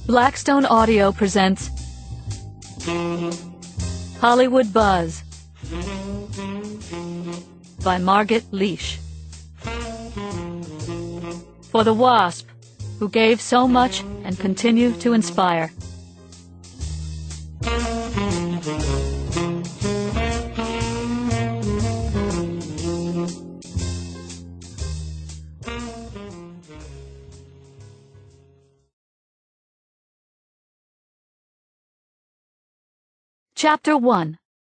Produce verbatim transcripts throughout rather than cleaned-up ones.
Blackstone Audio presents Hollywood Buzz by Margit Leish. For the Wasp, who gave so much and continue to inspire. Chapter one.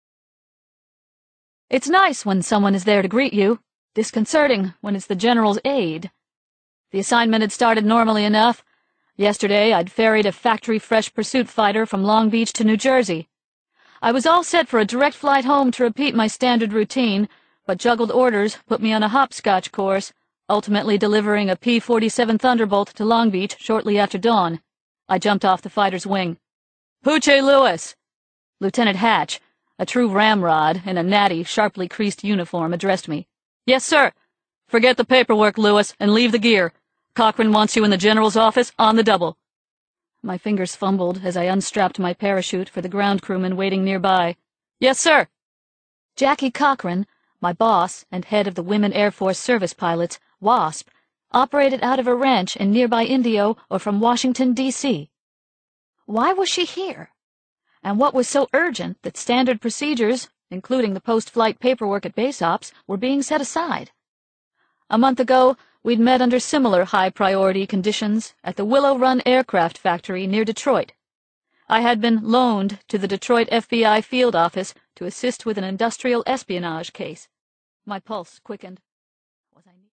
It's nice when someone is there to greet you, disconcerting when it's the General's aide. The assignment had started normally enough. Yesterday I'd ferried a factory-fresh pursuit fighter from Long Beach to New Jersey. I was all set for a direct flight home to repeat my standard routine, but juggled orders put me on a hopscotch course, ultimately delivering a P forty-seven Thunderbolt to Long Beach shortly after dawn. I jumped off the fighter's wing. "Poochie Lewis!" Lieutenant Hatch, a true ramrod in a natty, sharply creased uniform, addressed me. "Yes, sir. Forget the paperwork, Lewis, and leave the gear. Cochran wants you in the General's office on the double." My fingers fumbled as I unstrapped my parachute for the ground crewman waiting nearby. "Yes, sir." Jackie Cochran, my boss and head of the Women Air Force Service Pilots, WASP, operated out of a ranch in nearby Indio or from Washington, D C Why was she here? And what was so urgent that standard procedures, including the post-flight paperwork at base ops, were being set aside? A month ago, we'd met under similar high-priority conditions at the Willow Run Aircraft Factory near Detroit. I had been loaned to the Detroit F B I field office to assist with an industrial espionage case. My pulse quickened. Was I